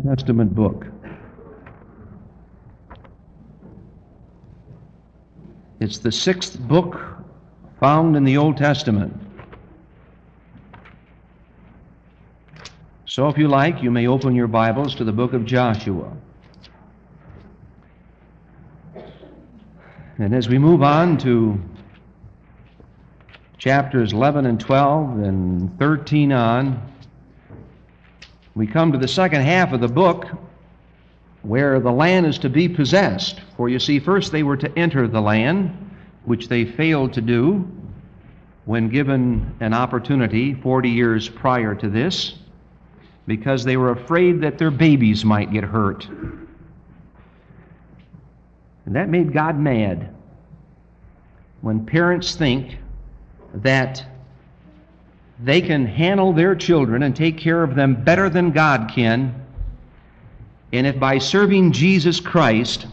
Testament book. It's the sixth book found in the Old Testament. So if you like, you may open your Bibles to the book of Joshua. And as we move on to chapters 11 and 12 and 13 on, we come to the second half of the book where the land is to be possessed. For you see, first they were to enter the land, which they failed to do when given an opportunity 40 years prior to this, because they were afraid that their babies might get hurt. And that made God mad. When parents think that they can handle their children and take care of them better than God can, and if by serving Jesus Christ,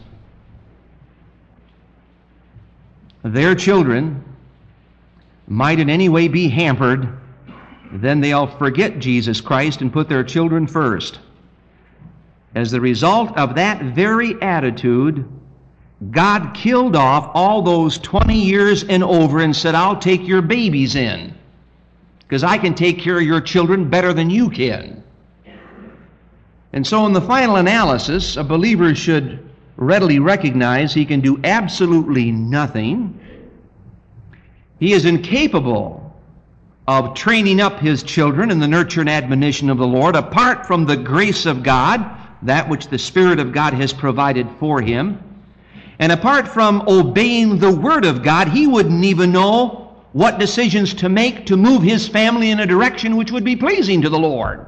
their children might in any way be hampered, then they'll forget Jesus Christ and put their children first. As the result of that very attitude, God killed off all those 20 years and over and said, I'll take your babies in, because I can take care of your children better than you can. And so in the final analysis, a believer should readily recognize he can do absolutely nothing. He is incapable of training up his children in the nurture and admonition of the Lord apart from the grace of God, that which the Spirit of God has provided for him. And apart from obeying the Word of God, he wouldn't even know what decisions to make to move his family in a direction which would be pleasing to the Lord.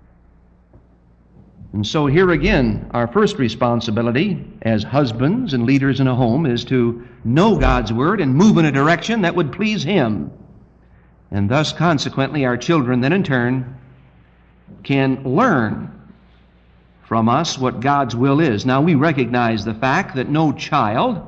And so here again, our first responsibility as husbands and leaders in a home is to know God's Word and move in a direction that would please Him. And thus, consequently, our children then in turn can learn from us what God's will is. Now, we recognize the fact that no child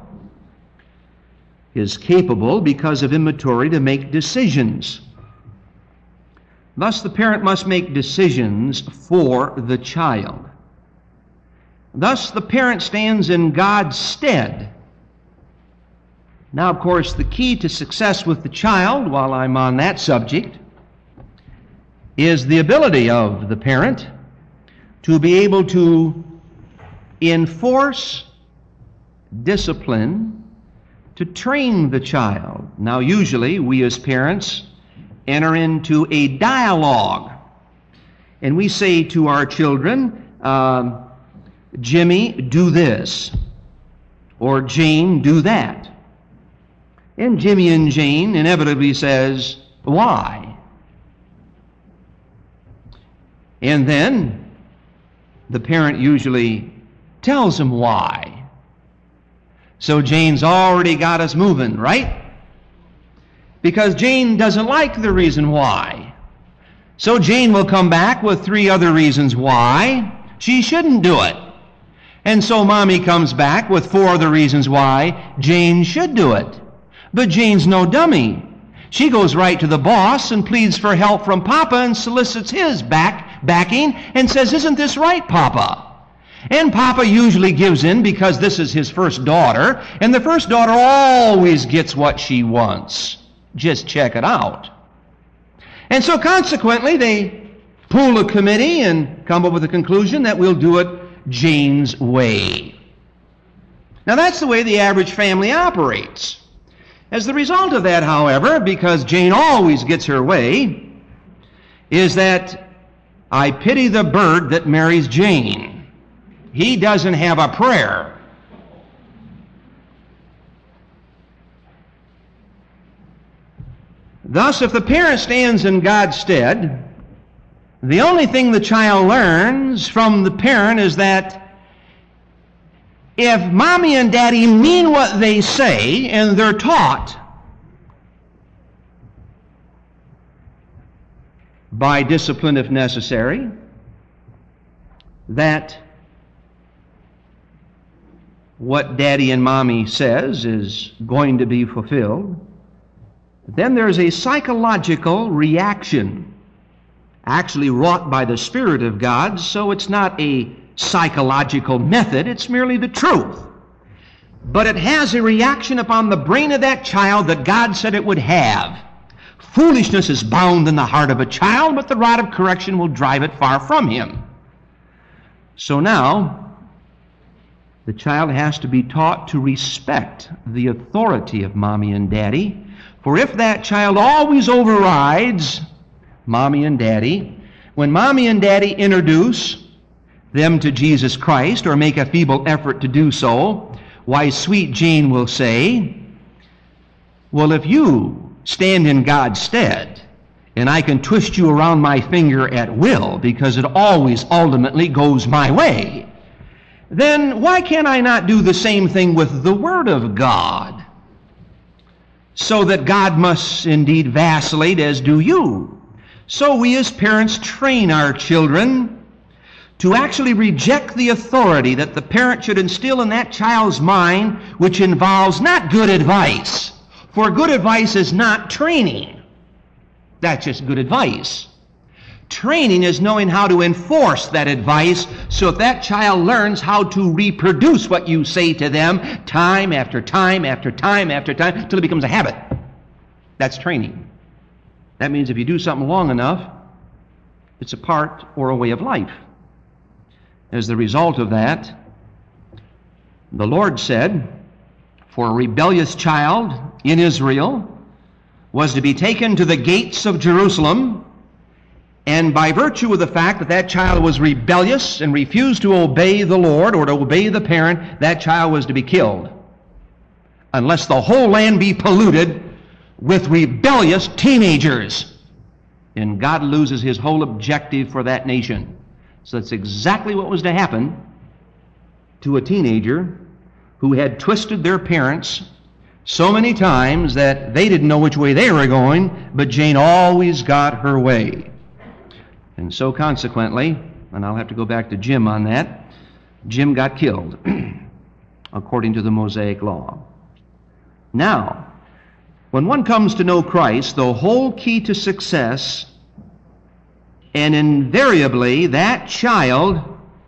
is capable, because of immaturity, to make decisions. Thus, the parent must make decisions for the child. Thus, the parent stands in God's stead. Now, of course, the key to success with the child, while I'm on that subject, is the ability of the parent to be able to enforce discipline, to train the child. Now, usually, we as parents enter into a dialogue, and we say to our children, Jimmy, do this, or Jane, do that. And Jimmy and Jane inevitably says, why? And then the parent usually tells them why. So Jane's already got us moving, right? Because Jane doesn't like the reason why. So Jane will come back with 3 other reasons why she shouldn't do it. And so Mommy comes back with 4 other reasons why Jane should do it. But Jane's no dummy. She goes right to the boss and pleads for help from Papa and solicits his backing and says, isn't this right, Papa? And Papa usually gives in because this is his first daughter, and the first daughter always gets what she wants. Just check it out. And so consequently, they pool a committee and come up with a conclusion that we'll do it Jane's way. Now that's the way the average family operates. As the result of that, however, because Jane always gets her way, is that I pity the bird that marries Jane. He doesn't have a prayer. Thus, if the parent stands in God's stead, the only thing the child learns from the parent is that if Mommy and Daddy mean what they say and they're taught by discipline if necessary, that what Daddy and Mommy says is going to be fulfilled, then there's a psychological reaction actually wrought by the Spirit of God, so it's not a psychological method. It's merely the truth. But it has a reaction upon the brain of that child that God said it would have. Foolishness is bound in the heart of a child, but the rod of correction will drive it far from him. So now, the child has to be taught to respect the authority of mommy and daddy. For if that child always overrides mommy and daddy, when mommy and daddy introduce them to Jesus Christ or make a feeble effort to do so, why, sweet Jane will say, well, if you stand in God's stead, and I can twist you around my finger at will because it always ultimately goes my way, then why can't I not do the same thing with the Word of God? So that God must indeed vacillate, as do you. So we as parents train our children to actually reject the authority that the parent should instill in that child's mind, which involves not good advice. For good advice is not training. That's just good advice. Training is knowing how to enforce that advice so that child learns how to reproduce what you say to them time after time after time after time until it becomes a habit. That's training. That means if you do something long enough, it's a part or a way of life. As the result of that, the Lord said, for a rebellious child in Israel was to be taken to the gates of Jerusalem, and by virtue of the fact that that child was rebellious and refused to obey the Lord or to obey the parent, that child was to be killed, unless the whole land be polluted with rebellious teenagers. And God loses his whole objective for that nation. So that's exactly what was to happen to a teenager who had twisted their parents so many times that they didn't know which way they were going, but Jane always got her way. And so consequently, and I'll have to go back to Jim on that, Jim got killed according to the Mosaic law. Now, when one comes to know Christ, the whole key to success, and invariably that child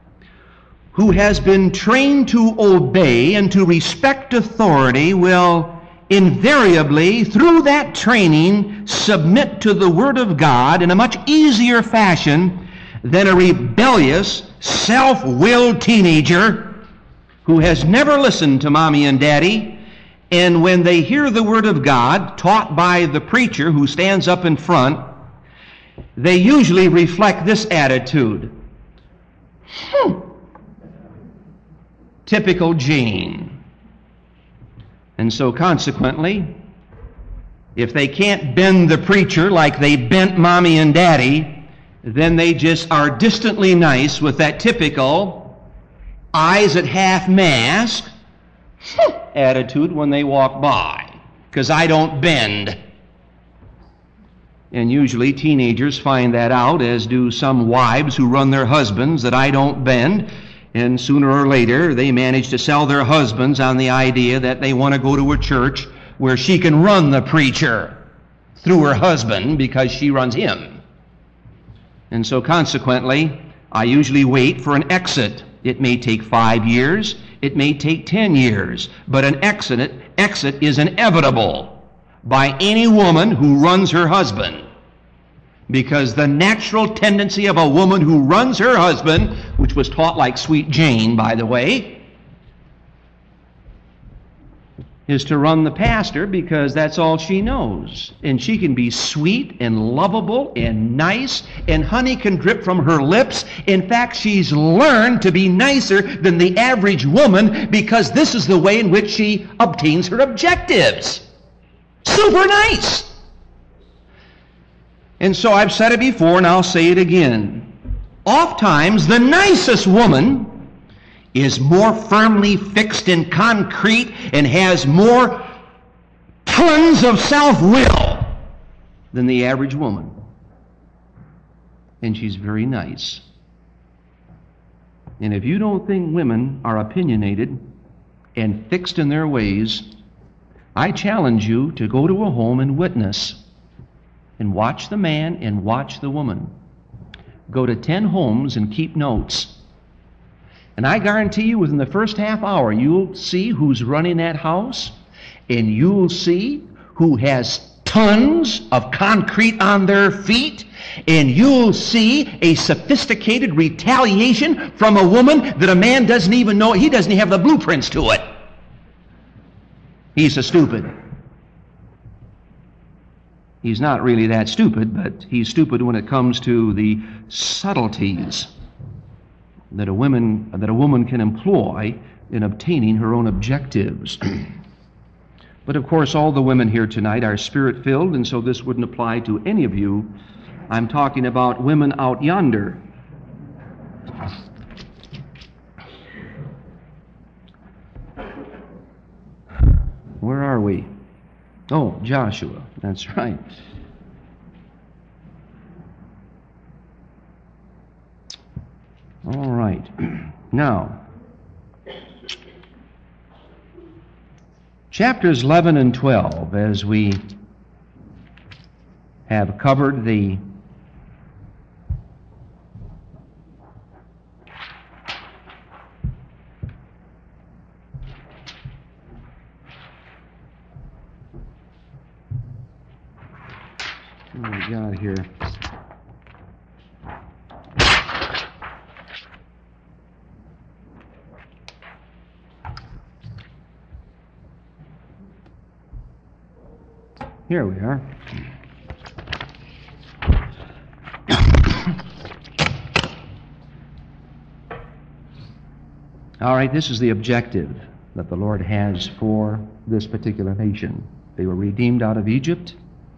who has been trained to obey and to respect authority will invariably, through that training, submit to the Word of God in a much easier fashion than a rebellious, self-willed teenager who has never listened to mommy and daddy, and when they hear the Word of God taught by the preacher who stands up in front, they usually reflect this attitude. Typical Jane. And so consequently, if they can't bend the preacher like they bent mommy and daddy, then they just are distantly nice with that typical eyes at half mast attitude when they walk by, because I don't bend. And usually teenagers find that out, as do some wives who run their husbands, that I don't bend. And sooner or later, they manage to sell their husbands on the idea that they want to go to a church where she can run the preacher through her husband because she runs him. And so consequently, I usually wait for an exit. It may take 5 years, it may take 10 years, but an exit is inevitable by any woman who runs her husband. Because the natural tendency of a woman who runs her husband, which was taught like sweet Jane, by the way, is to run the pastor because that's all she knows. And she can be sweet and lovable and nice, and honey can drip from her lips. In fact, she's learned to be nicer than the average woman because this is the way in which she obtains her objectives. Super nice. And so I've said it before and I'll say it again. Oftentimes, the nicest woman is more firmly fixed in concrete and has more tons of self-will than the average woman. And she's very nice. And if you don't think women are opinionated and fixed in their ways, I challenge you to go to a home and witness and watch the man and watch the woman. Go to 10 homes and keep notes. And I guarantee you within the first half hour, you'll see who's running that house, and you'll see who has tons of concrete on their feet, and you'll see a sophisticated retaliation from a woman that a man doesn't even know. He doesn't even have the blueprints to it. He's so stupid. He's not really that stupid, but he's stupid when it comes to the subtleties that a woman can employ in obtaining her own objectives. But of course, all the women here tonight are Spirit-filled, and so this wouldn't apply to any of you. I'm talking about women out yonder. Where are we? Oh, Joshua. That's right. All right. Now, chapters 11 and 12, as we have covered the what do we got here? Here we are. All right, this is the objective that the Lord has for this particular nation. They were redeemed out of Egypt.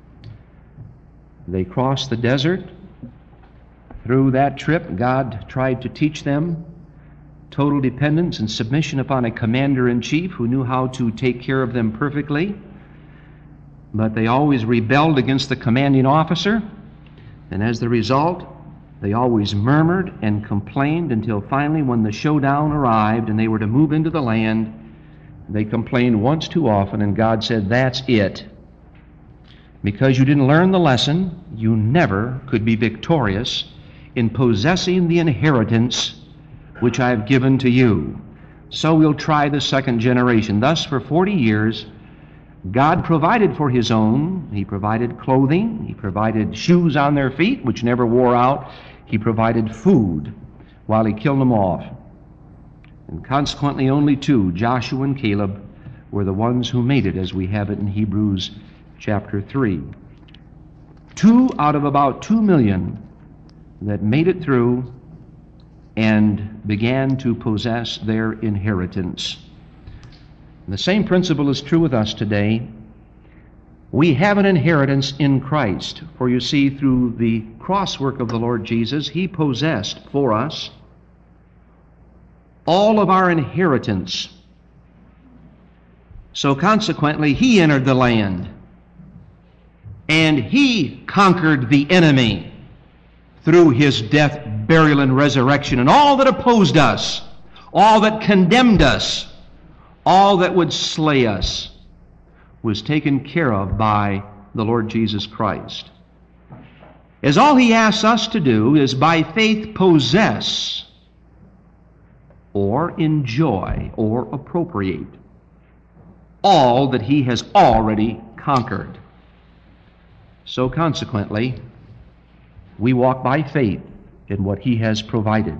They crossed the desert. Through that trip, God tried to teach them total dependence and submission upon a commander-in-chief who knew how to take care of them perfectly. But they always rebelled against the commanding officer, and as the result, they always murmured and complained until finally, when the showdown arrived and they were to move into the land, they complained once too often, and God said, "That's it. Because you didn't learn the lesson, you never could be victorious in possessing the inheritance which I have given to you. So we'll try the second generation." Thus, for 40 years, God provided for His own. He provided clothing. He provided shoes on their feet, which never wore out. He provided food while He killed them off. And consequently, only two, Joshua and Caleb, were the ones who made it, as we have it in Hebrews chapter 3. 2 out of about 2 million that made it through and began to possess their inheritance. The same principle is true with us today. We have an inheritance in Christ. For you see, through the cross work of the Lord Jesus, He possessed for us all of our inheritance. So consequently, He entered the land, and He conquered the enemy through His death, burial, and resurrection. And all that opposed us, all that condemned us, all that would slay us, was taken care of by the Lord Jesus Christ. As all He asks us to do is by faith possess or enjoy or appropriate all that He has already conquered. So consequently, we walk by faith in what He has provided.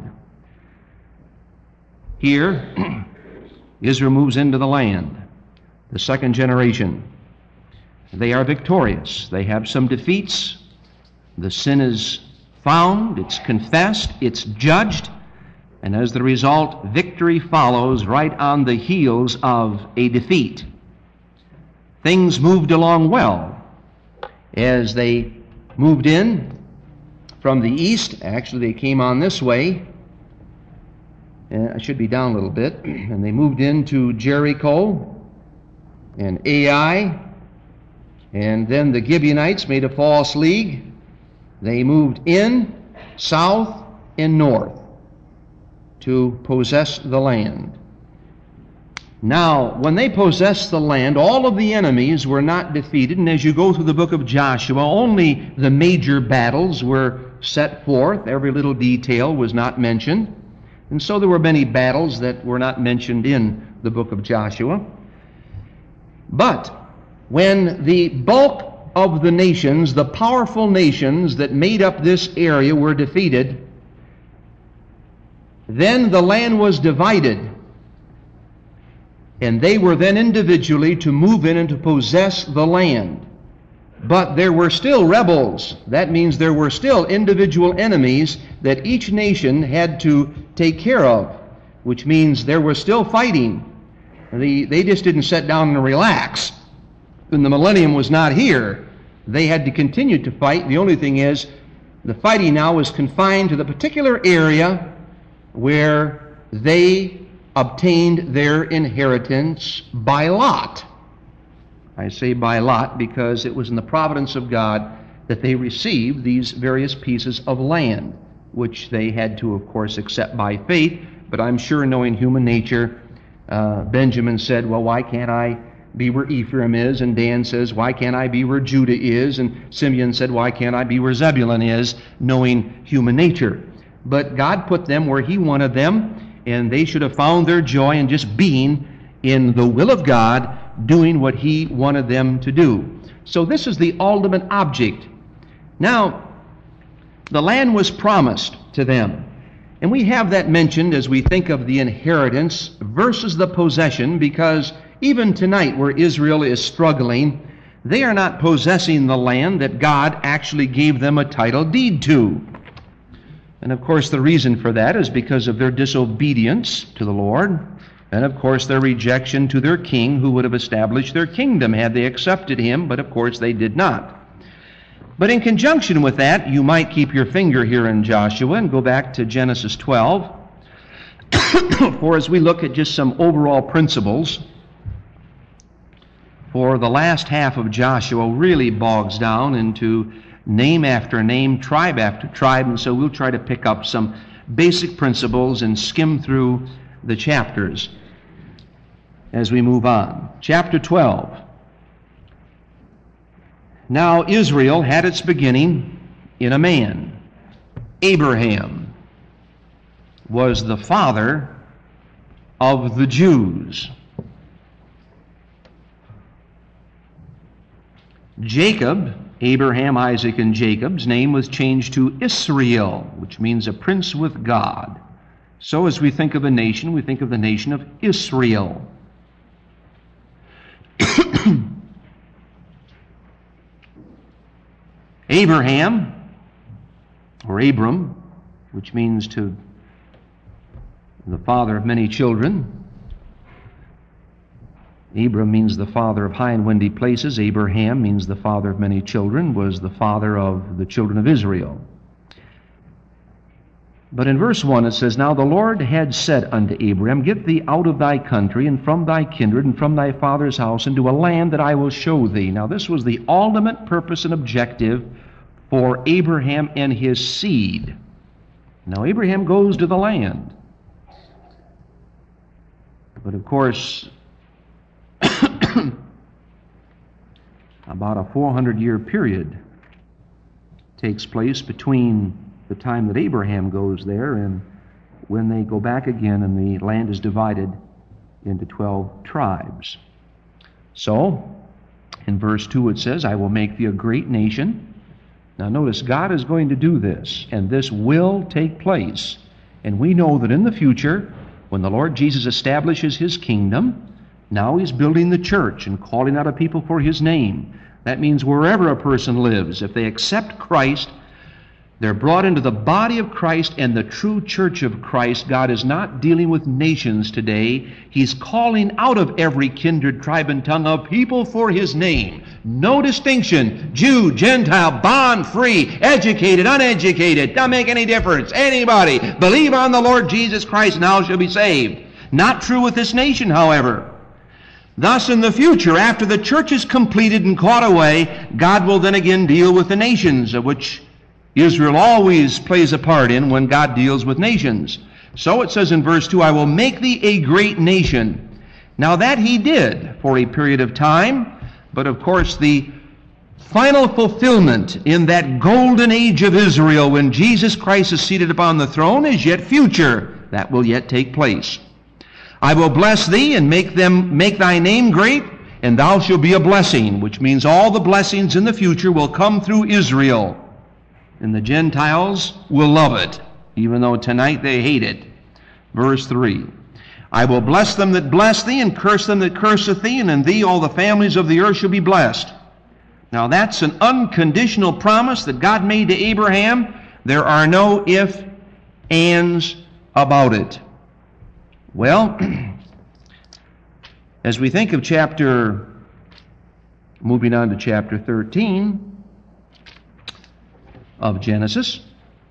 Here, Israel moves into the land, the second generation. They are victorious. They have some defeats. The sin is found, it's confessed, it's judged, and as the result, victory follows right on the heels of a defeat. Things moved along well as they moved in from the east. Actually, they came on this way. I should be down a little bit. And they moved into Jericho and Ai. And then the Gibeonites made a false league. They moved in, south, and north to possess the land. Now, when they possessed the land, all of the enemies were not defeated. And as you go through the book of Joshua, only the major battles were set forth. Every little detail was not mentioned. And so there were many battles that were not mentioned in the book of Joshua. But when the bulk of the nations, the powerful nations that made up this area, were defeated, then the land was divided, and they were then individually to move in and to possess the land. But there were still rebels. That means there were still individual enemies that each nation had to take care of, which means there was still fighting. They just didn't sit down and relax. When the millennium was not here, they had to continue to fight. The only thing is, the fighting now was confined to the particular area where they obtained their inheritance by lot. I say by lot because it was in the providence of God that they received these various pieces of land, which they had to, of course, accept by faith. But I'm sure, knowing human nature, Benjamin said, well, why can't I be where Ephraim is? And Dan says, why can't I be where Judah is? And Simeon said, why can't I be where Zebulun is? Knowing human nature. But God put them where He wanted them, and they should have found their joy in just being in the will of God, doing what He wanted them to do. So this is the ultimate object. Now, the land was promised to them. And we have that mentioned as we think of the inheritance versus the possession, because even tonight where Israel is struggling, they are not possessing the land that God actually gave them a title deed to. And of course the reason for that is because of their disobedience to the Lord, and of course their rejection to their king who would have established their kingdom had they accepted him, but of course they did not. But in conjunction with that, you might keep your finger here in Joshua and go back to Genesis 12. For as we look at just some overall principles, for the last half of Joshua really bogs down into name after name, tribe after tribe, and so we'll try to pick up some basic principles and skim through the chapters as we move on. Chapter 12. Now Israel had its beginning in a man. Abraham was the father of the Jews. Jacob, Abraham, Isaac, and Jacob's name was changed to Israel, which means a prince with God. So as we think of a nation, we think of the nation of Israel. Abraham, or Abram, which means to the father of many children. Abram means the father of high and windy places. Abraham means the father of many children, was the father of the children of Israel. But in verse 1 it says, Now the Lord had said unto Abraham, Get thee out of thy country, and from thy kindred, and from thy father's house, into a land that I will show thee. Now this was the ultimate purpose and objective for Abraham and his seed. Now Abraham goes to the land. But of course, about a 400-year period takes place between the time that Abraham goes there and when they go back again and the land is divided into 12 tribes. So, in verse 2 it says, I will make thee a great nation. Now notice, God is going to do this, and this will take place. And we know that in the future, when the Lord Jesus establishes His kingdom, now He's building the church and calling out a people for His name. That means wherever a person lives, if they accept Christ, they're brought into the body of Christ and the true church of Christ. God is not dealing with nations today. He's calling out of every kindred, tribe, and tongue of people for His name. No distinction. Jew, Gentile, bond, free, educated, uneducated. Doesn't make any difference. Anybody believe on the Lord Jesus Christ now shall be saved. Not true with this nation, however. Thus, in the future, after the church is completed and caught away, God will then again deal with the nations, of which Israel always plays a part in when God deals with nations. So it says in verse 2, I will make thee a great nation. Now that He did for a period of time, but of course the final fulfillment in that golden age of Israel when Jesus Christ is seated upon the throne is yet future. That will yet take place. I will bless thee and make thy name great, and thou shalt be a blessing, which means all the blessings in the future will come through Israel. And the Gentiles will love it, even though tonight they hate it. Verse 3. I will bless them that bless thee, and curse them that curseth thee, and in thee all the families of the earth shall be blessed. Now that's an unconditional promise that God made to Abraham. There are no ifs, ands about it. Well, as we think of moving on to chapter 13 of Genesis,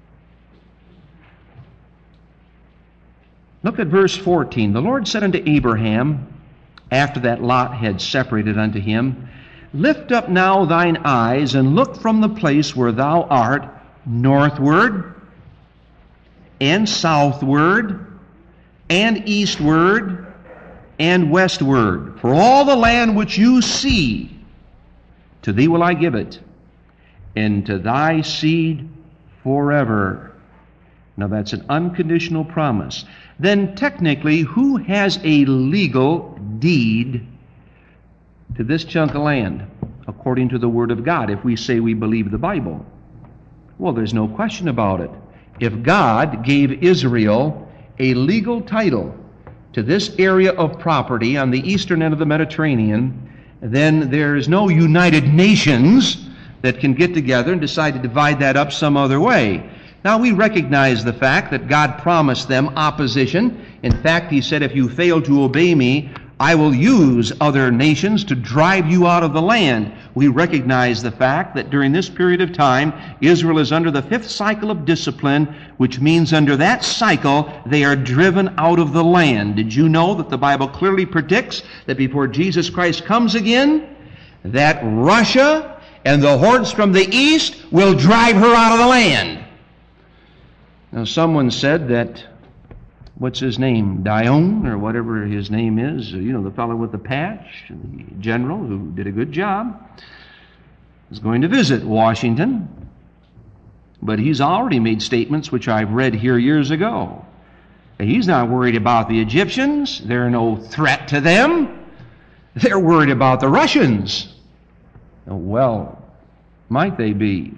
look at verse 14. The Lord said unto Abraham, after that Lot had separated unto him, Lift up now thine eyes, and look from the place where thou art, northward, and southward, and eastward, and westward. For all the land which you see, to thee will I give it, and to thy seed forever. Now that's an unconditional promise. Then technically, who has a legal deed to this chunk of land, according to the Word of God, if we say we believe the Bible? Well, there's no question about it. If God gave Israel a legal title to this area of property on the eastern end of the Mediterranean, then there's no United Nations that can get together and decide to divide that up some other way. Now, we recognize the fact that God promised them opposition. In fact, He said, if you fail to obey me, I will use other nations to drive you out of the land. We recognize the fact that during this period of time, Israel is under the 5th cycle of discipline, which means under that cycle, they are driven out of the land. Did you know that the Bible clearly predicts that before Jesus Christ comes again, that Russia and the hordes from the east will drive her out of the land? Now, someone said that, what's his name, Dion, or whatever his name is, the fellow with the patch, the general who did a good job, is going to visit Washington. But he's already made statements which I've read here years ago. He's not worried about the Egyptians. They're no threat to them. They're worried about the Russians. Well, might they be?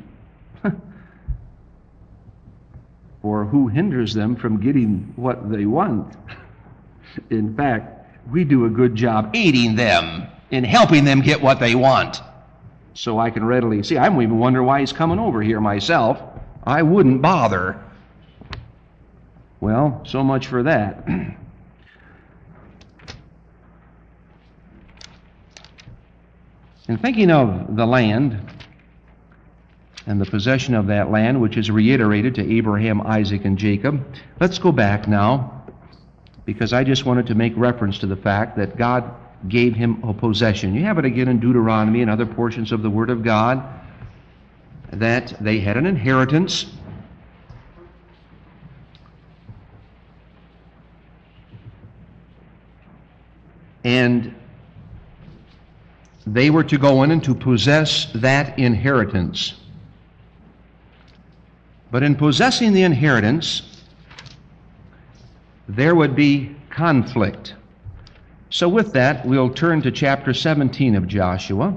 Or who hinders them from getting what they want? In fact, we do a good job aiding them in helping them get what they want. So I can readily see. I don't even wonder why he's coming over here myself. I wouldn't bother. Well, so much for that. In thinking of the land and the possession of that land, which is reiterated to Abraham, Isaac, and Jacob, let's go back now, because I just wanted to make reference to the fact that God gave him a possession. You have it again in Deuteronomy and other portions of the Word of God, that they had an inheritance. And they were to go in and to possess that inheritance. But in possessing the inheritance, there would be conflict. So with that, we'll turn to chapter 17 of Joshua.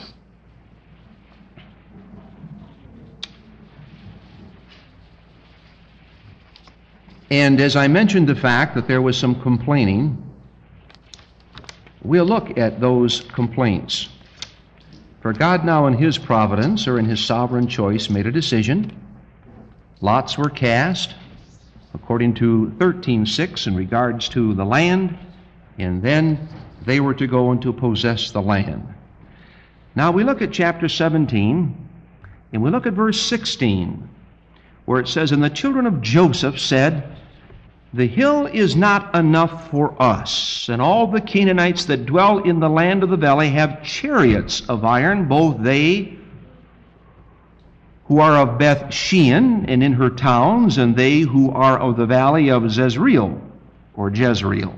And as I mentioned the fact that there was some complaining, we'll look at those complaints. For God now in His providence, or in His sovereign choice, made a decision. Lots were cast, according to 13:6, in regards to the land, and then they were to go and to possess the land. Now we look at chapter 17, and we look at verse 16, where it says, And the children of Joseph said, The hill is not enough for us, and all the Canaanites that dwell in the land of the valley have chariots of iron, both they who are of Beth Shean and in her towns, and they who are of the valley of Jezreel, or Jezreel.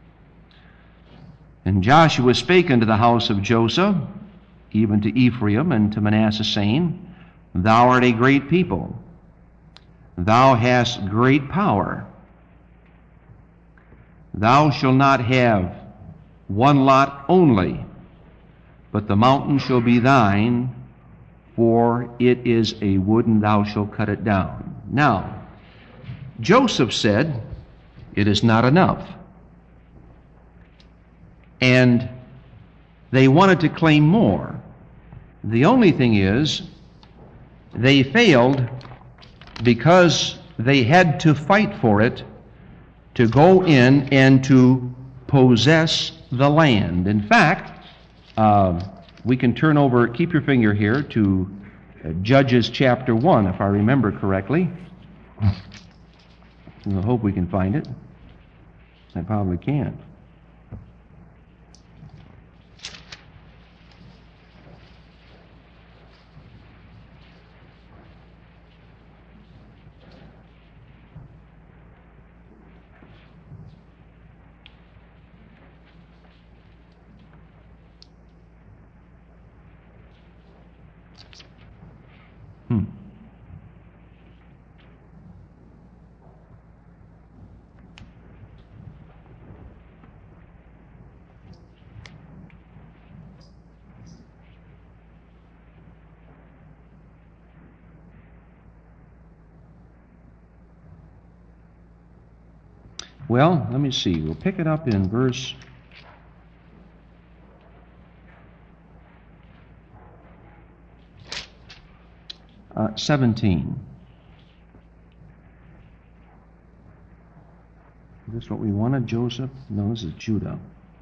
And Joshua spake unto the house of Joseph, even to Ephraim and to Manasseh, saying, Thou art a great people, thou hast great power. Thou shalt not have one lot only, but the mountain shall be thine, for it is a wood, and thou shalt cut it down. Now, Joseph said, it is not enough. And they wanted to claim more. The only thing is, they failed because they had to fight for it, to go in and to possess the land. In fact, we can turn over, keep your finger here, to Judges chapter 1, if I remember correctly. I hope we can find it. I probably can't. Well, let me see. We'll pick it up in verse 17. Is this what we wanted, Joseph? No, this is Judah.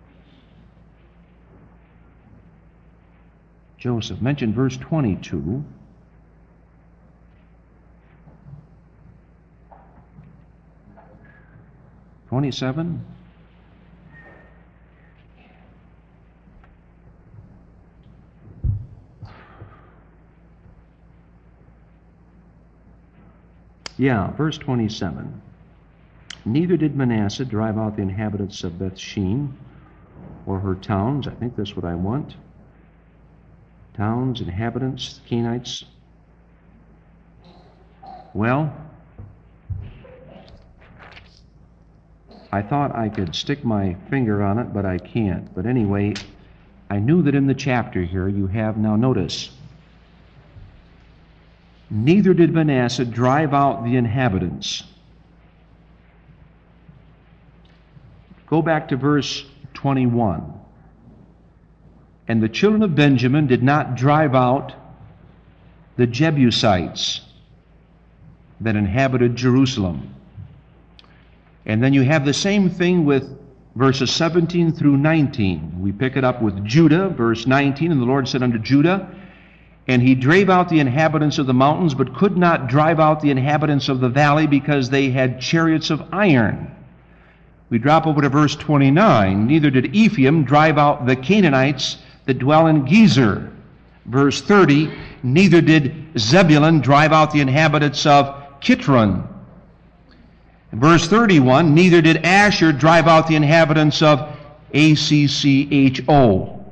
Joseph. Mentioned verse 22. $27. Yeah, verse 27. Neither did Manasseh drive out the inhabitants of Bethshean or her towns. I think that's what I want. Towns, inhabitants, Canaanites. Well, I thought I could stick my finger on it, but I can't. But anyway, I knew that in the chapter here you have, now notice, neither did Manasseh drive out the inhabitants. Go back to verse 21. And the children of Benjamin did not drive out the Jebusites that inhabited Jerusalem. And then you have the same thing with verses 17 through 19. We pick it up with Judah, verse 19, and the Lord said unto Judah, and he drave out the inhabitants of the mountains, but could not drive out the inhabitants of the valley, because they had chariots of iron. We drop over to verse 29. Neither did Ephraim drive out the Canaanites that dwell in Gezer. Verse 30. Neither did Zebulun drive out the inhabitants of Kitron. Verse 31, neither did Asher drive out the inhabitants of Accho.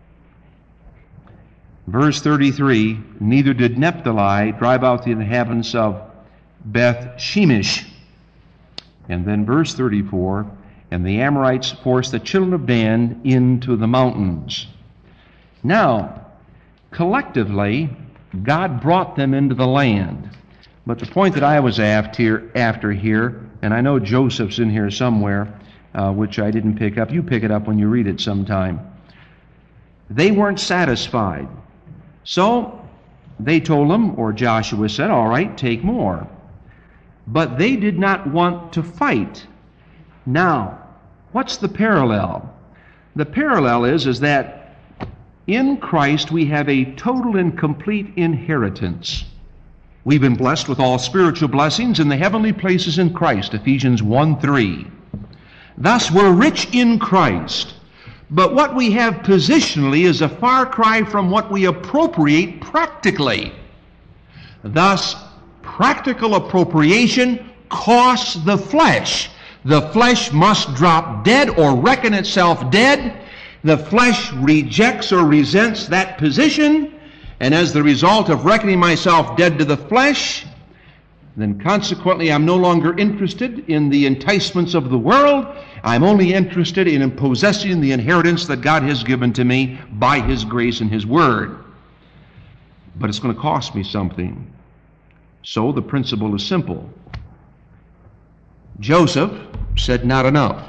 Verse 33, neither did Naphtali drive out the inhabitants of Beth Shemesh. And then verse 34, and the Amorites forced the children of Dan into the mountains. Now, collectively, God brought them into the land. But the point that I was after here, and I know Joseph's in here somewhere, which I didn't pick up. You pick it up when you read it sometime. They weren't satisfied. So they told them, or Joshua said, all right, take more. But they did not want to fight. Now, what's the parallel? The parallel is that in Christ we have a total and complete inheritance. We've been blessed with all spiritual blessings in the heavenly places in Christ, Ephesians 1:3. Thus we're rich in Christ. But what we have positionally is a far cry from what we appropriate practically. Thus, practical appropriation costs the flesh. The flesh must drop dead or reckon itself dead. The flesh rejects or resents that position. And as the result of reckoning myself dead to the flesh, then consequently I'm no longer interested in the enticements of the world, I'm only interested in possessing the inheritance that God has given to me by His grace and His Word. But it's going to cost me something. So the principle is simple. Joseph said not enough.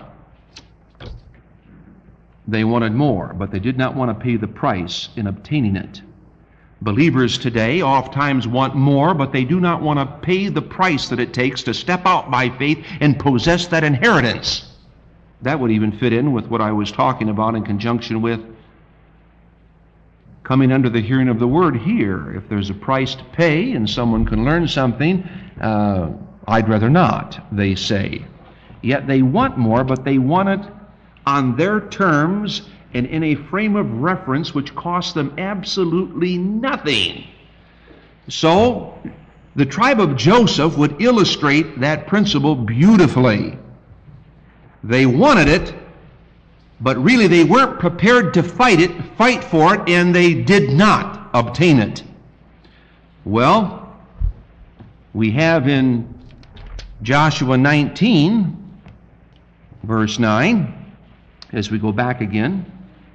They wanted more, but they did not want to pay the price in obtaining it. Believers today oftentimes want more, but they do not want to pay the price that it takes to step out by faith and possess that inheritance. That would even fit in with what I was talking about in conjunction with coming under the hearing of the Word here. If there's a price to pay and someone can learn something, I'd rather not, they say. Yet they want more, but they want it on their terms and in a frame of reference which costs them absolutely nothing. So, the tribe of Joseph would illustrate that principle beautifully. They wanted it, but really they weren't prepared to fight for it, and they did not obtain it. Well, we have in Joshua 19, verse 9, as we go back again.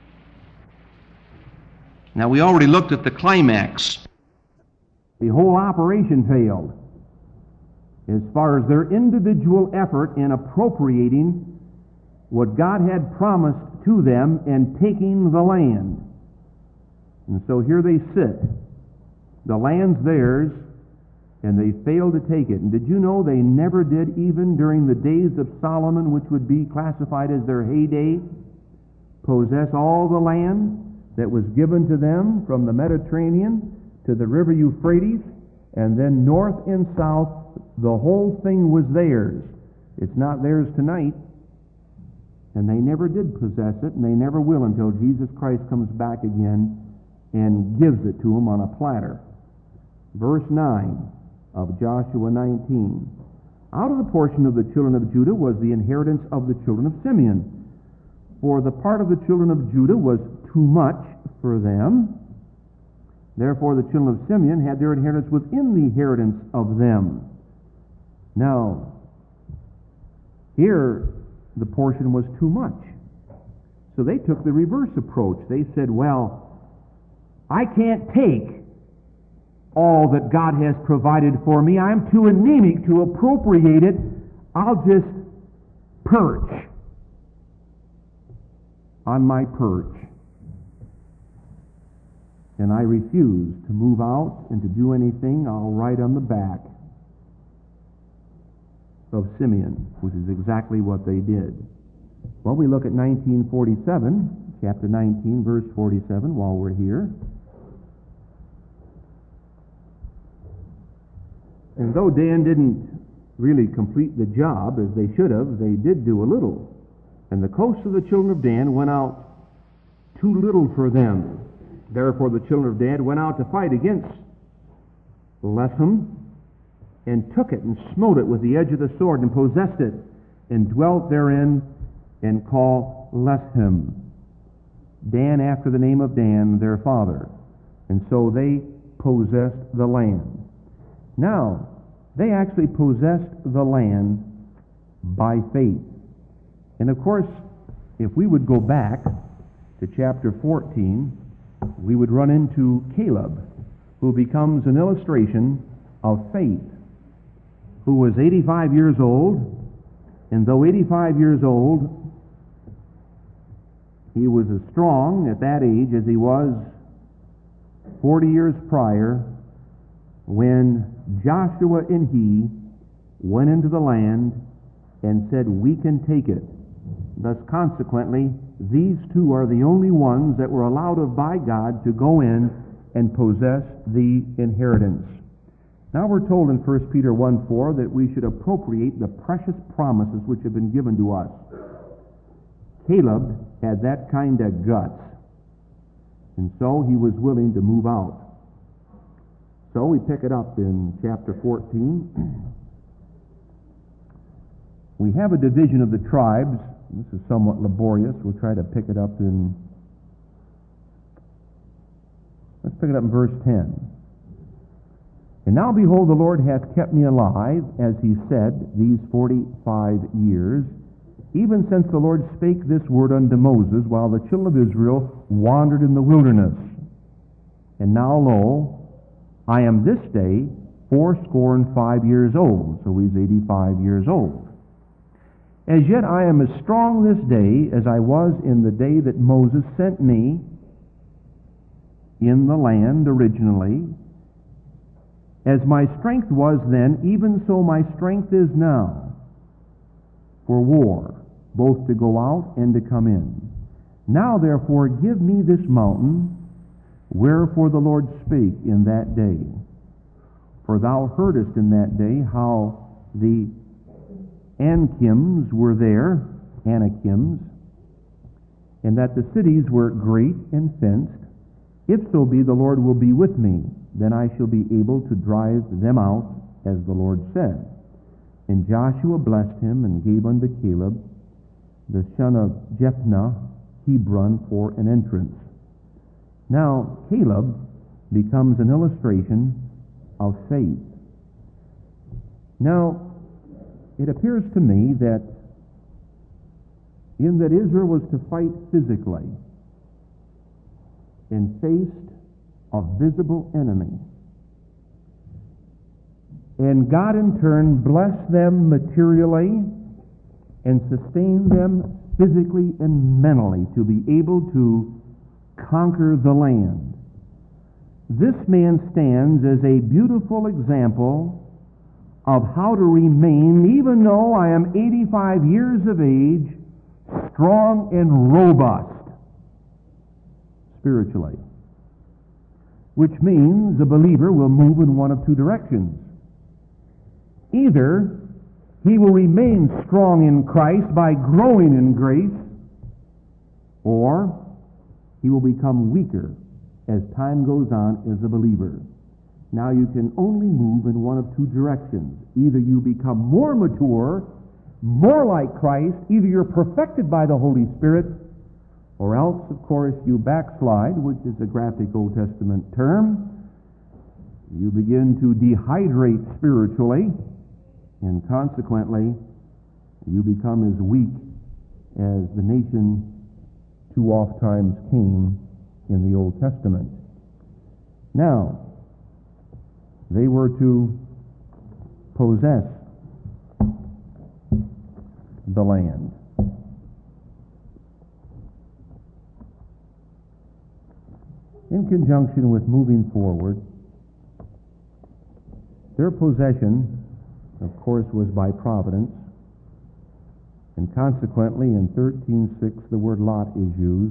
Now, we already looked at the climax. The whole operation failed as far as their individual effort in appropriating what God had promised to them and taking the land. And so here they sit. The land's theirs, and they failed to take it. And did you know they never did, even during the days of Solomon, which would be classified as their heyday, possess all the land that was given to them from the Mediterranean to the river Euphrates, and then north and south, the whole thing was theirs. It's not theirs tonight. And they never did possess it, and they never will until Jesus Christ comes back again and gives it to them on a platter. Verse 9 of Joshua 19. Out of the portion of the children of Judah was the inheritance of the children of Simeon. For the part of the children of Judah was too much for them. Therefore the children of Simeon had their inheritance within the inheritance of them. Now, here the portion was too much. So they took the reverse approach. They said, well, I can't take all that God has provided for me. I'm too anemic to appropriate it. I'll just perch on my perch. And I refuse to move out and to do anything. I'll ride on the back of Simeon, which is exactly what they did. Well, we look at 1947, chapter 19, verse 47, while we're here. And though Dan didn't really complete the job as they should have, they did do a little. And the coast of the children of Dan went out too little for them. Therefore the children of Dan went out to fight against Leshem, and took it and smote it with the edge of the sword, and possessed it, and dwelt therein, and called Leshem Dan, after the name of Dan their father. And so they possessed the land. Now, they actually possessed the land by faith. And of course, if we would go back to chapter 14, we would run into Caleb, who becomes an illustration of faith, who was 85 years old, and though 85 years old, he was as strong at that age as he was 40 years prior, when Joshua and he went into the land and said, we can take it. Thus, consequently, these two are the only ones that were allowed of by God to go in and possess the inheritance. Now we're told in 1 Peter 1:4 that we should appropriate the precious promises which have been given to us. Caleb had that kind of guts, and so he was willing to move out. So we pick it up in chapter 14. We have a division of the tribes. This is somewhat laborious. We'll try to pick it up in... Let's pick it up in verse 10. And now, behold, the Lord hath kept me alive, as he said, these 45 years, even since the Lord spake this word unto Moses, while the children of Israel wandered in the wilderness. And now, lo, I am this day 85 years old. So he's 85 years old. As yet I am as strong this day as I was in the day that Moses sent me in the land originally. As my strength was then, even so my strength is now for war, both to go out and to come in. Now therefore give me this mountain, wherefore the Lord spake in that day. For thou heardest in that day how the Anakims were there, Anakims, and that the cities were great and fenced. If so be the Lord will be with me, then I shall be able to drive them out, as the Lord said. And Joshua blessed him, and gave unto Caleb, the son of Jephunneh, Hebron for an entrance. Now Caleb becomes an illustration of faith. Now, it appears to me that in that Israel was to fight physically and faced a visible enemy. And God in turn blessed them materially and sustained them physically and mentally to be able to conquer the land. This man stands as a beautiful example of how to remain, even though I am 85 years of age, strong and robust spiritually. Which means the believer will move in one of two directions. Either he will remain strong in Christ by growing in grace, or he will become weaker as time goes on as a believer. Now you can only move in one of two directions. Either you become more mature, more like Christ, either you're perfected by the Holy Spirit, or else, of course, you backslide, which is a graphic Old Testament term. You begin to dehydrate spiritually, and consequently, you become as weak as the nation too oft times came in the Old Testament. Now, they were to possess the land. In conjunction with moving forward, their possession, of course, was by providence, and consequently in 13:6 the word lot is used,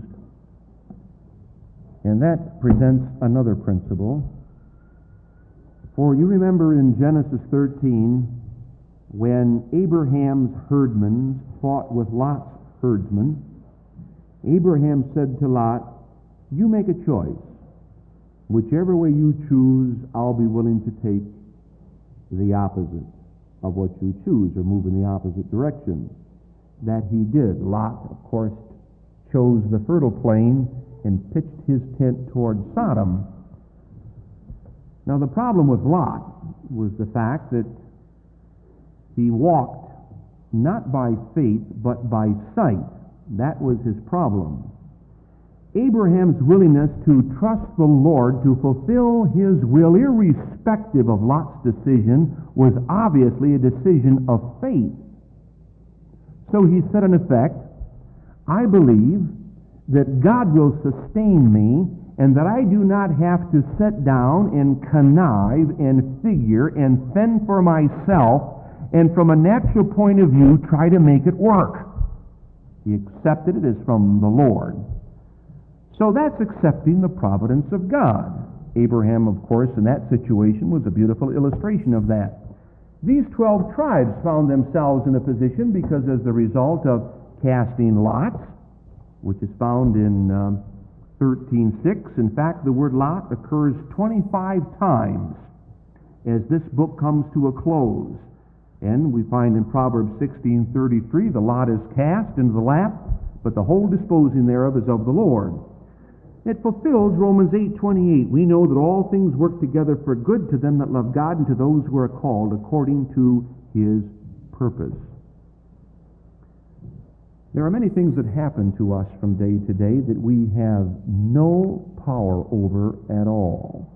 and that presents another principle. For you remember in Genesis 13, when Abraham's herdmen fought with Lot's herdsmen, Abraham said to Lot, you make a choice. Whichever way you choose, I'll be willing to take the opposite of what you choose, or move in the opposite direction. That he did. Lot, of course, chose the fertile plain and pitched his tent toward Sodom. Now the problem with Lot was the fact that he walked not by faith, but by sight. That was his problem. Abraham's willingness to trust the Lord to fulfill his will, irrespective of Lot's decision, was obviously a decision of faith. So he said, in effect, I believe that God will sustain me, and that I do not have to sit down and connive and figure and fend for myself, and from a natural point of view try to make it work. He accepted it as from the Lord. So that's accepting the providence of God. Abraham, of course, in that situation was a beautiful illustration of that. These 12 tribes found themselves in a position because as the result of casting lots, which is found in 13:6. In fact, the word lot occurs 25 times as this book comes to a close. And we find in Proverbs 16:33, the lot is cast into the lap, but the whole disposing thereof is of the Lord. It fulfills Romans 8:28. We know that all things work together for good to them that love God and to those who are called according to His purpose. There are many things that happen to us from day to day that we have no power over at all.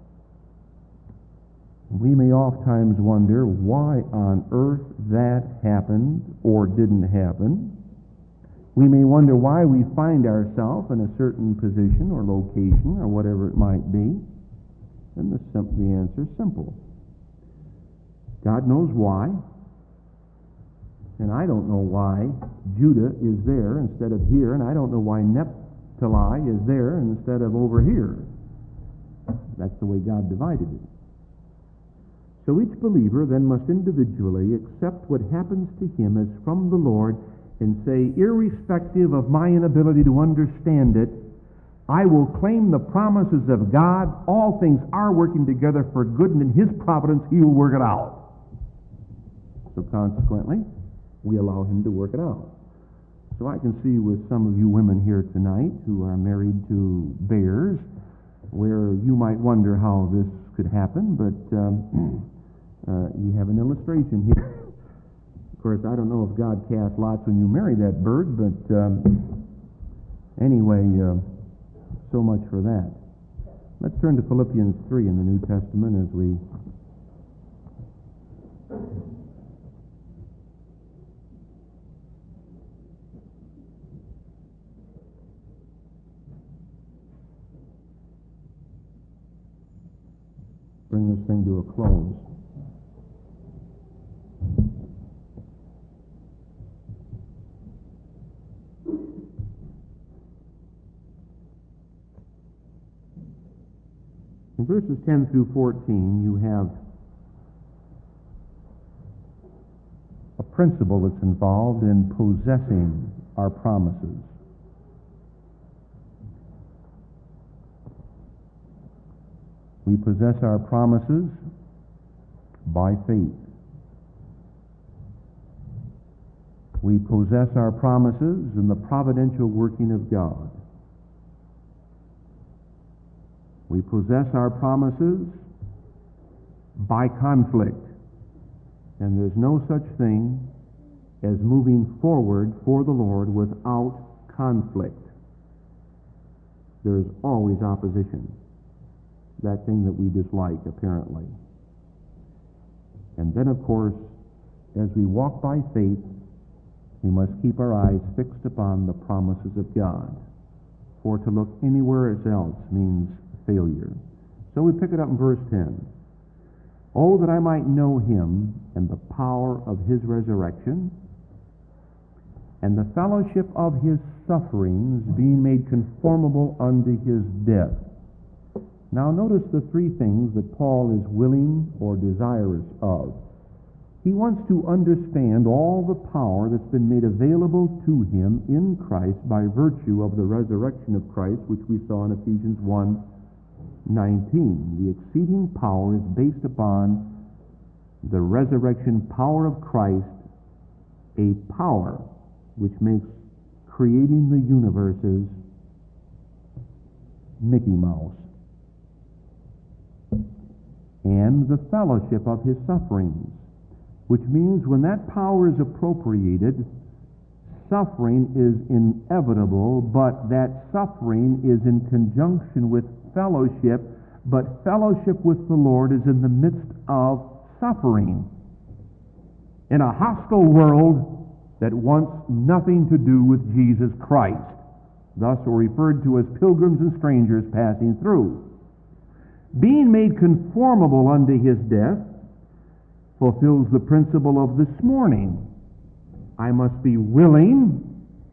We may oftentimes wonder why on earth that happened or didn't happen. We may wonder why we find ourselves in a certain position or location or whatever it might be. And the answer is simple. God knows why. And I don't know why Judah is there instead of here, and I don't know why Naphtali is there instead of over here. That's the way God divided it. So each believer then must individually accept what happens to him as from the Lord and say, irrespective of my inability to understand it, I will claim the promises of God. All things are working together for good, and in His providence He will work it out. So consequently, we allow Him to work it out. So I can see with some of you women here tonight who are married to bears, where you might wonder how this could happen, but you have an illustration here. Of course, I don't know if God cast lots when you marry that bird, but anyway, so much for that. Let's turn to Philippians 3 in the New Testament as we bring this thing to a close. In verses 10 through 14, you have a principle that's involved in possessing our promises. We possess our promises by faith. We possess our promises in the providential working of God. We possess our promises by conflict. And there's no such thing as moving forward for the Lord without conflict. There is always opposition. That thing that we dislike, apparently. And then, of course, as we walk by faith, we must keep our eyes fixed upon the promises of God. For to look anywhere else means failure. So we pick it up in verse 10. Oh, that I might know Him and the power of His resurrection, and the fellowship of His sufferings, being made conformable unto His death. Now notice the three things that Paul is willing or desirous of. He wants to understand all the power that's been made available to him in Christ by virtue of the resurrection of Christ, which we saw in Ephesians 1:19. The exceeding power is based upon the resurrection power of Christ, a power which makes creating the universes Mickey Mouse. And the fellowship of His sufferings, which means when that power is appropriated, suffering is inevitable, but that suffering is in conjunction with fellowship, but fellowship with the Lord is in the midst of suffering. In a hostile world that wants nothing to do with Jesus Christ. Thus we're referred to as pilgrims and strangers passing through. Being made conformable unto His death fulfills the principle of this morning. I must be willing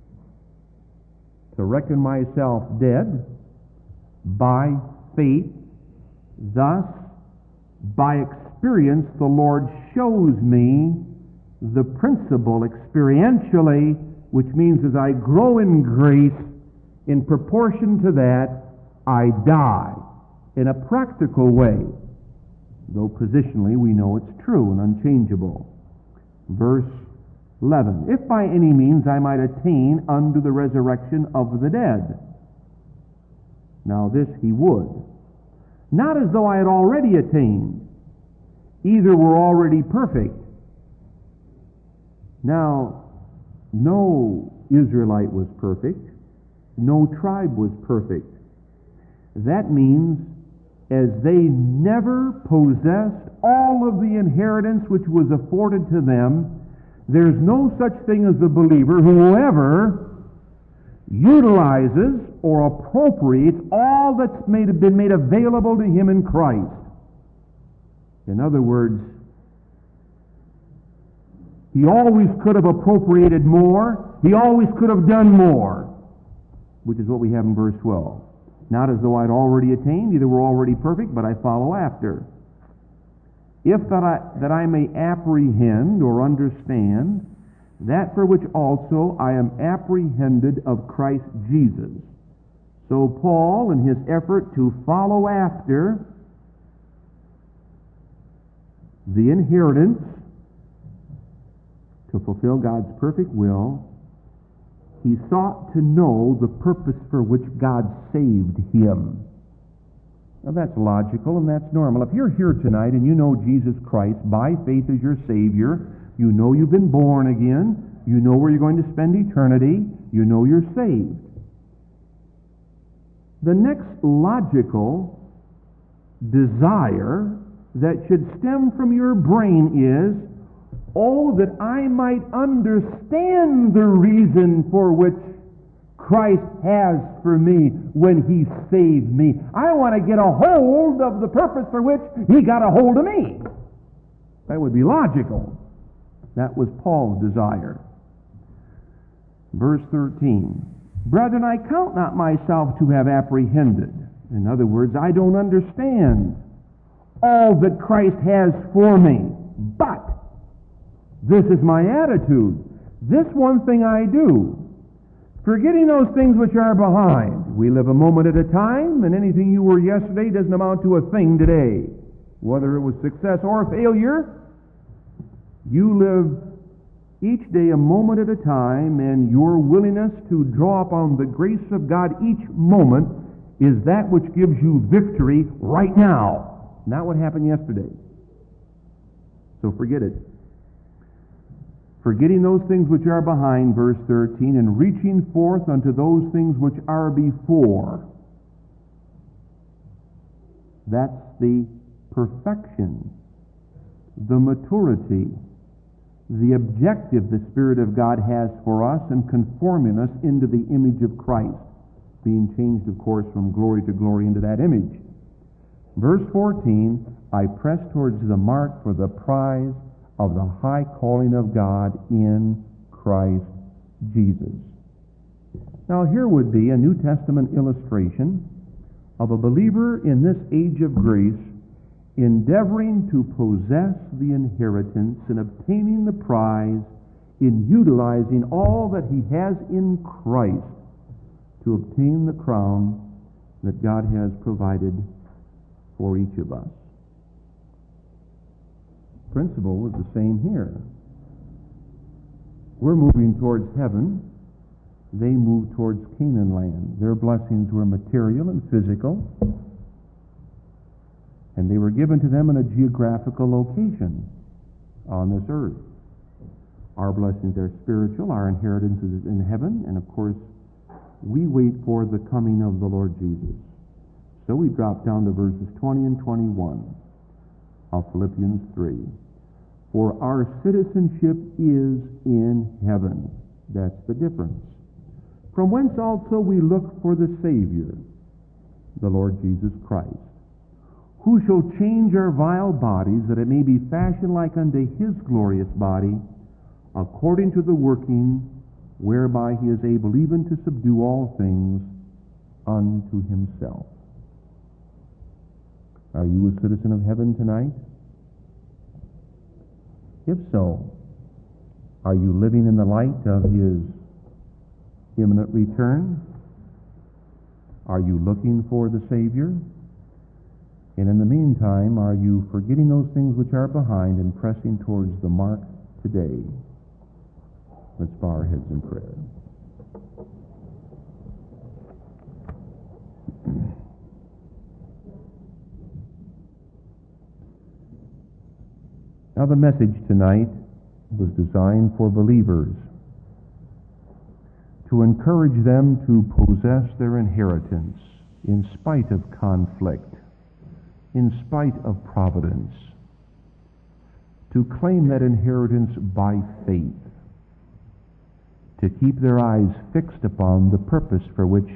to reckon myself dead by faith. Thus, by experience, the Lord shows me the principle experientially, which means as I grow in grace, in proportion to that, I die. In a practical way, though positionally we know it's true and unchangeable. Verse 11, if by any means I might attain unto the resurrection of the dead. Now this he would. Not as though I had already attained. Either were already perfect. Now, no Israelite was perfect. No tribe was perfect. That means as they never possessed all of the inheritance which was afforded to them, there's no such thing as a believer who ever utilizes or appropriates all that's been made available to him in Christ. In other words, he always could have appropriated more. He always could have done more, which is what we have in verse 12. Not as though I'd already attained, either we're already perfect, but I follow after. If that I may apprehend or understand that for which also I am apprehended of Christ Jesus. So Paul, in his effort to follow after the inheritance, to fulfill God's perfect will, he sought to know the purpose for which God saved him. Now that's logical and that's normal. If you're here tonight and you know Jesus Christ by faith as your Savior, you know you've been born again, you know where you're going to spend eternity, you know you're saved. The next logical desire that should stem from your brain is, oh, that I might understand the reason for which Christ has for me when He saved me. I want to get a hold of the purpose for which He got a hold of me. That would be logical. That was Paul's desire. Verse 13. Brethren, I count not myself to have apprehended. In other words, I don't understand all that Christ has for me. But this is my attitude. This one thing I do, forgetting those things which are behind. We live a moment at a time, and anything you were yesterday doesn't amount to a thing today. Whether it was success or failure, you live each day a moment at a time, and your willingness to draw upon the grace of God each moment is that which gives you victory right now, not what happened yesterday. So forget it. Forgetting those things which are behind, verse 13, and reaching forth unto those things which are before. That's the perfection, the maturity, the objective the Spirit of God has for us in conforming us into the image of Christ, being changed, of course, from glory to glory into that image. Verse 14, I press towards the mark for the prize of the high calling of God in Christ Jesus. Now here would be a New Testament illustration of a believer in this age of grace endeavoring to possess the inheritance and obtaining the prize in utilizing all that he has in Christ to obtain the crown that God has provided for each of us. Principle is the same here. We're moving towards heaven. They moved towards Canaan land. Their blessings were material and physical, and they were given to them in a geographical location on this earth. Our blessings are spiritual. Our inheritance is in heaven, and of course, we wait for the coming of the Lord Jesus. So we drop down to verses 20 and 21. Of Philippians 3. For our citizenship is in heaven. That's the difference. From whence also we look for the Savior, the Lord Jesus Christ, who shall change our vile bodies, that it may be fashioned like unto His glorious body, according to the working whereby He is able even to subdue all things unto Himself. Are you a citizen of heaven tonight? If so, are you living in the light of His imminent return? Are you looking for the Savior? And in the meantime, are you forgetting those things which are behind and pressing towards the mark today? Let's bow our heads in prayer. Now, the message tonight was designed for believers. to encourage them to possess their inheritance in spite of conflict, in spite of providence, to claim that inheritance by faith, to keep their eyes fixed upon the purpose for which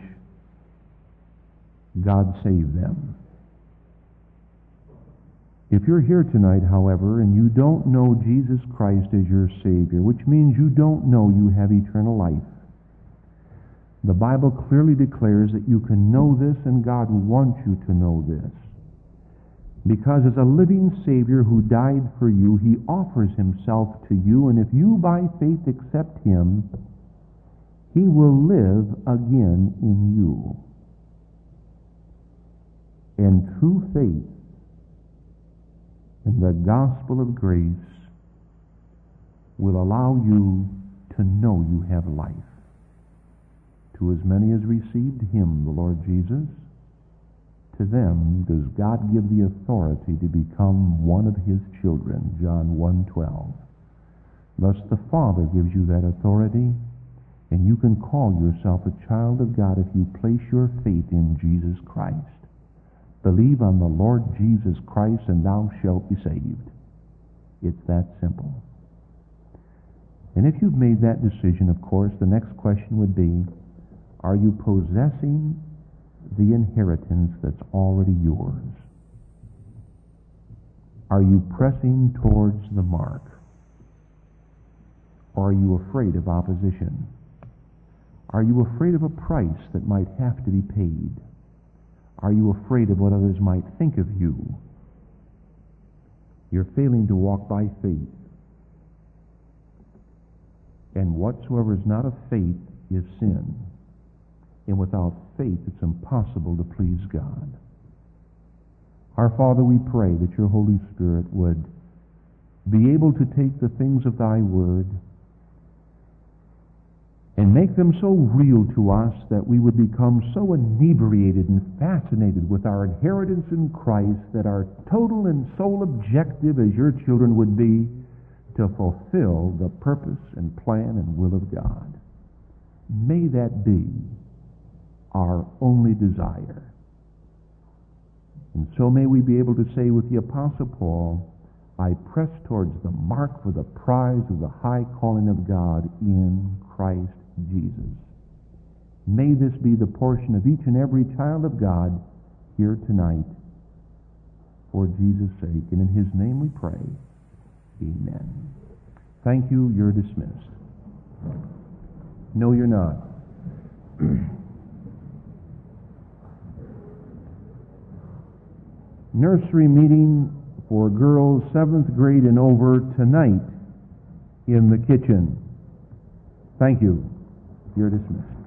God saved them. If you're here tonight, however, and you don't know Jesus Christ as your Savior, which means you don't know you have eternal life, the Bible clearly declares that you can know this, and God wants you to know this. Because as a living Savior who died for you, He offers Himself to you, and if you by faith accept Him, He will live again in you. And through faith in the gospel of grace will allow you to know you have life. To as many as received Him, the Lord Jesus, to them does God give the authority to become one of His children, John 1:12. Thus the Father gives you that authority, and you can call yourself a child of God if you place your faith in Jesus Christ. Believe on the Lord Jesus Christ, and thou shalt be saved. It's that simple. And if you've made that decision, of course, the next question would be, are you possessing the inheritance that's already yours? Are you pressing towards the mark? Or are you afraid of opposition? Are you afraid of a price that might have to be paid? Are you afraid of what others might think of you? You're failing to walk by faith. And whatsoever is not of faith is sin. And without faith, it's impossible to please God. Our Father, we pray that your Holy Spirit would be able to take the things of thy word and make them so real to us that we would become so inebriated and fascinated with our inheritance in Christ that our total and sole objective as your children would be to fulfill the purpose and plan and will of God. May that be our only desire. And so may we be able to say with the Apostle Paul, I press towards the mark for the prize of the high calling of God in Christ Jesus. May this be the portion of each and every child of God here tonight for Jesus' sake. And in His name we pray. Amen. Thank you. You're dismissed. No, you're not. Nursery meeting for girls 7th grade and over tonight in the kitchen. Thank you. You're dismissed.